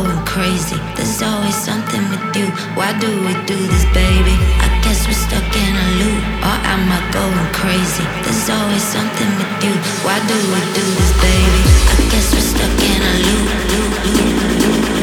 going crazy. There's always something with you. Why do we do this, baby? I guess we're stuck in a loop, or am I going crazy? There's always something with you. Why do we do this, baby? I guess we're stuck in a loop, loop, loop, loop.